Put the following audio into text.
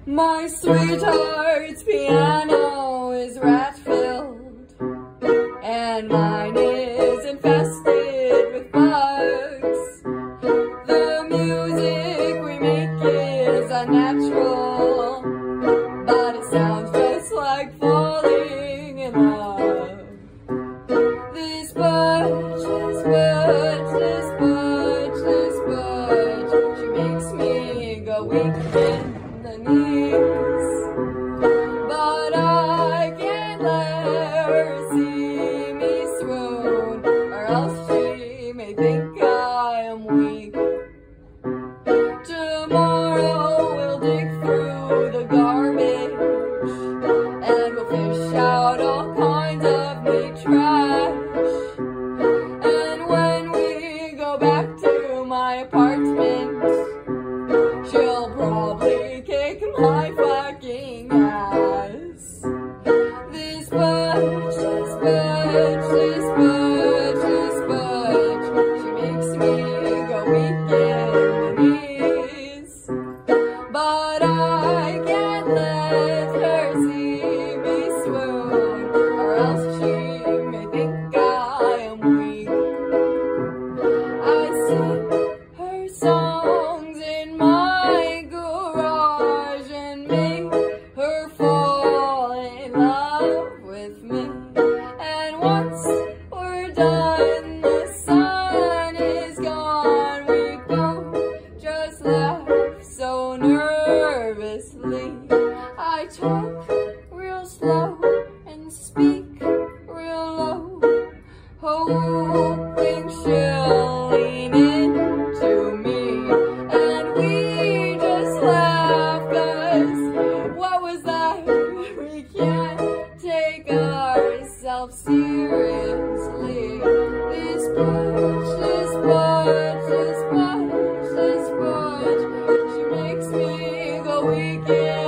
My sweetheart's piano is rat-filled, and mine is infested with bugs. The music we make is unnatural, but it sounds just like falling in love. This budge, this budge, this budge, this budge, she makes me go weak in the knees. But I can't let her see me swoon, or else she may think I am weak. Tomorrow we'll dig through the garbage, and we'll fish out all kinds of neat trash. And when we go back to my apartment, she'll probably kick my fucking ass. This budge, this budge, this budge, this budge, she makes me go weak in the knees. But I can't let her see me swoon, or else she may think I am weak. I sing her songs in my garage and make her fall in love with me. And once we're done, the sun is gone. We both just laugh so nervously. I talk real slow and speak real low, hoping she'll lean into me. And we just laugh, 'cause what was that? We can't take ourselves seriously. This budge, this budge, this budge, this budge, she makes me go weak in